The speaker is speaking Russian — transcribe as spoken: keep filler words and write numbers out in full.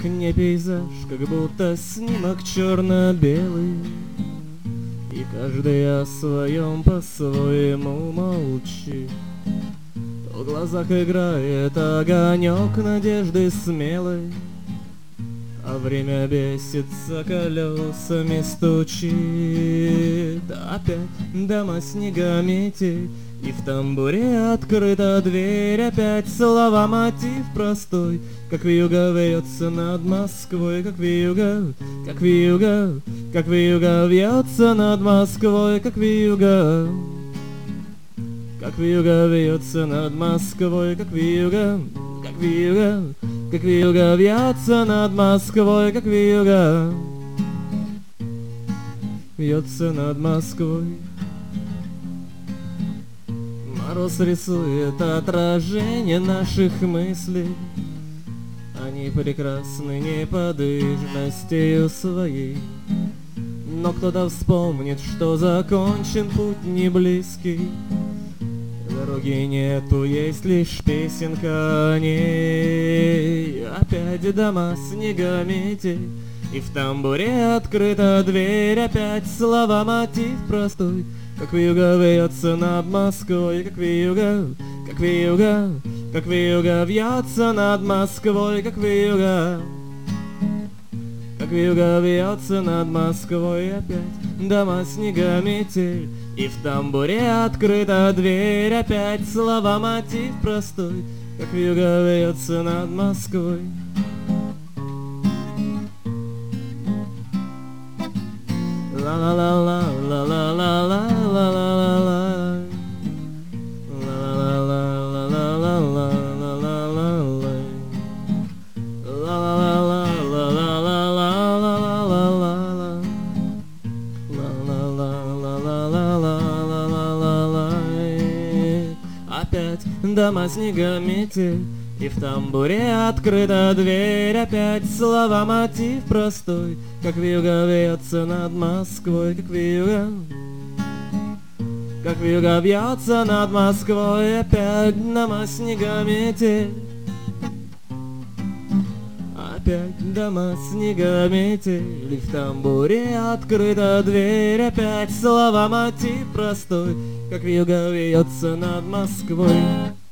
не пейзаж, как будто снимок черно-белый, и каждый о своем по-своему молчит. В глазах играет огонек надежды смелой, а время бесится, колесами стучит. Опять дома снега метель, и в тамбуре открыта дверь. Опять слова, мотив простой, как вьюга вьется над Москвой, как вьюга, как вьюга, как вьюга вьется над Москвой, как вьюга, как вьюга вьется над Москвой, как вьюга, как вьюга, как вьюга вьется над Москвой, как вьюга вьется над Москвой. Мороз рисует отражение наших мыслей, они прекрасны неподвижностью своей. Но кто-то вспомнит, что закончен путь не близкий, дороги нету, есть лишь песенка о ней. Опять дома снега метель, и в тамбуре открыта дверь. Опять слова, мотив простой, как вьюга вьется над Москвой, как вьюга, как вьюга, как вьюга вьется над Москвой, как вьюга, как вьюга вьется над Москвой. Опять дома снега метель, и в тамбуре открыта дверь. Опять слова, мотив простой, как вьюга вьется над Москвой. Ла-ла-ла-ла, ла-ла-ла-ла, ла-ла-ла-ла, опять дома снега метель, и в тамбуре открыта дверь. Опять слова, мотив простой, как вьюга вьется над Москвой, как вьюга, как вьюга вьется над Москвой. Опять дома снега метель, опять дома снега метель, и в тамбуре открыта дверь. Опять слова, мотив простой, как вьюга вьется над Москвой.